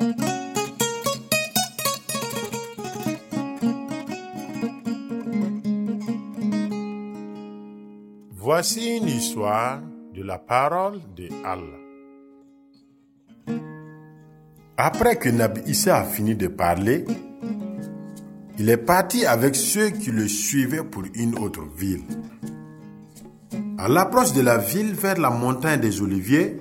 Voici une histoire de la parole de Allah. Après que Nabi Issa a fini de parler, il est parti avec ceux qui le suivaient pour une autre ville. À l'approche de la ville vers la montagne des Oliviers,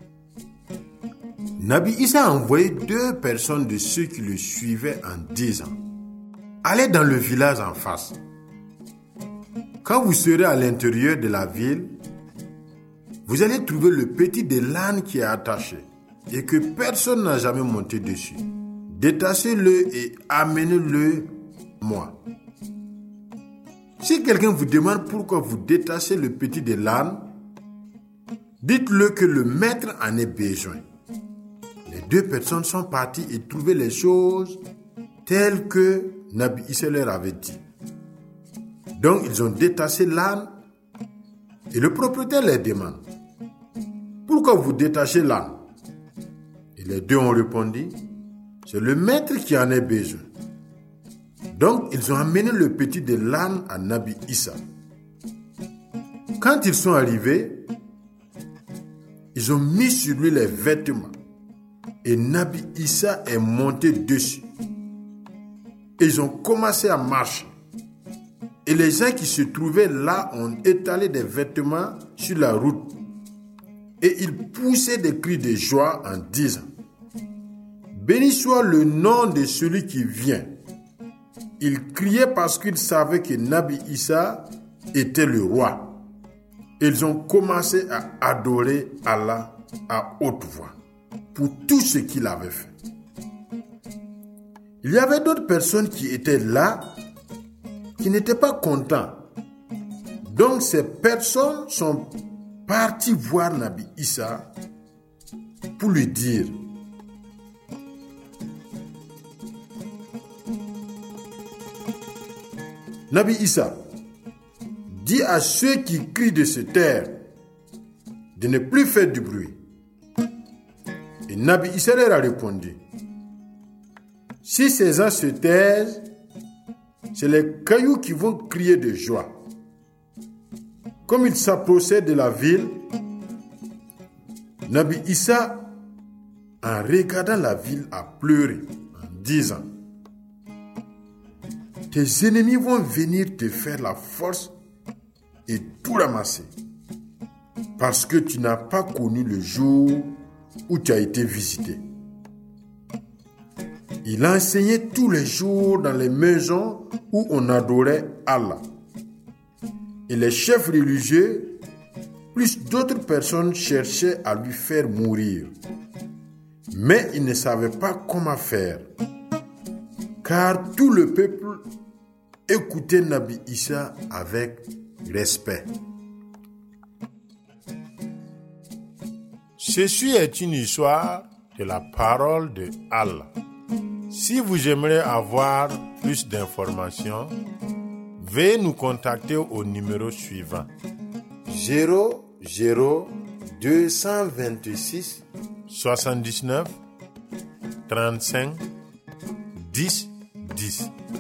Nabi Issa a envoyé 2 personnes de ceux qui le suivaient en disant: allez dans le village en face. Quand vous serez à l'intérieur de la ville, vous allez trouver le petit de l'âne qui est attaché et que personne n'a jamais monté dessus. Détachez-le et amenez-le moi. Si quelqu'un vous demande pourquoi vous détachez le petit de l'âne, dites-le que le maître en ait besoin. Les 2 personnes sont parties et trouvaient les choses telles que Nabi Issa leur avait dit. Donc ils ont détaché l'âne et le propriétaire leur demande: pourquoi vous détachez l'âne? Et les 2 ont répondu: c'est le maître qui en a besoin. Donc ils ont amené le petit de l'âne à Nabi Issa. Quand ils sont arrivés, ils ont mis sur lui les vêtements et Nabi Issa est monté dessus. Et ils ont commencé à marcher. Et les gens qui se trouvaient là ont étalé des vêtements sur la route. Et ils poussaient des cris de joie en disant: béni soit le nom de celui qui vient. Ils criaient parce qu'ils savaient que Nabi Issa était le roi. Ils ont commencé à adorer Allah à haute voix pour tout ce qu'il avait fait. Il y avait d'autres personnes qui étaient là, qui n'étaient pas contents. Donc ces personnes sont parties voir Nabi Issa pour lui dire: Nabi Issa, dis à ceux qui crient de se taire de ne plus faire du bruit. Et Nabi Issa leur a répondu: si ces gens se taisent, c'est les cailloux qui vont crier de joie. Comme il s'approchait de la ville, Nabi Issa, en regardant la ville, a pleuré en disant: tes ennemis vont venir te faire la force et tout ramasser, parce que tu n'as pas connu le jour où tu as été visité. Il enseignait tous les jours dans les maisons où on adorait Allah. Et les chefs religieux, plus d'autres personnes, cherchaient à lui faire mourir. Mais ils ne savaient pas comment faire, car tout le peuple écoutait Nabi Issa avec respect. Ceci est une histoire de la parole de Allah. Si vous aimeriez avoir plus d'informations, veuillez nous contacter au numéro suivant: 00226 79 35 10 10.